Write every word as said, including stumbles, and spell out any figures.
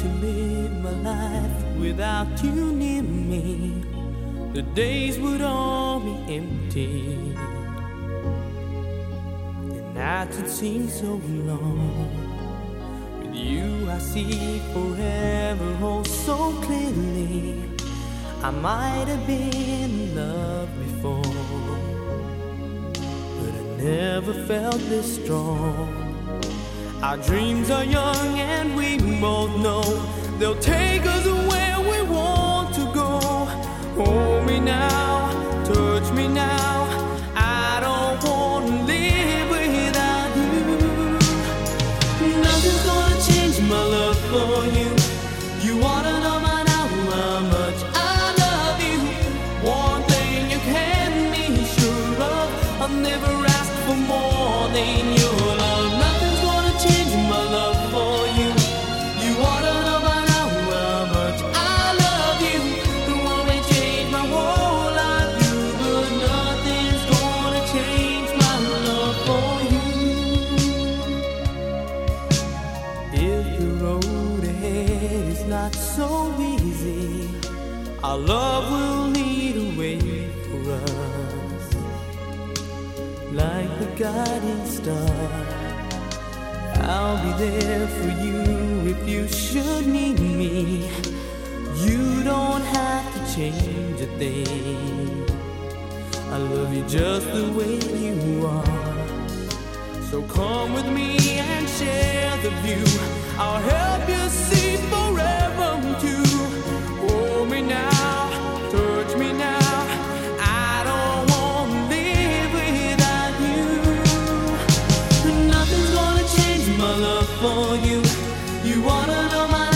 to live my life without you near me, the days would all be empty. The nights would seem so long. With you I see forever oh so clearly. I might have been in love before, but I never felt this strong. Our dreams are young and we both know they'll take us where we want to go. Hold me now, touch me now, I don't want to live without you. Nothing's gonna change my love for you. You wanna know by now how much I love you. One thing you can be sure of, I'll never ask for more than your love. Nothing's gonna change my love for you. You wanna know by now how much I love you. The one may change my whole life, you, but nothing's gonna change my love for you. If the road ahead is not so easy, our love will lead a way for us, like the guiding star. I'll be there for you if you should need me. You don't have to change a thing. I love you just the way you are. So come with me and share the view. I'll help you see forever too. Hold me now, touch me now, I don't want to live without you. Nothing's gonna change my love for you. You wanna know my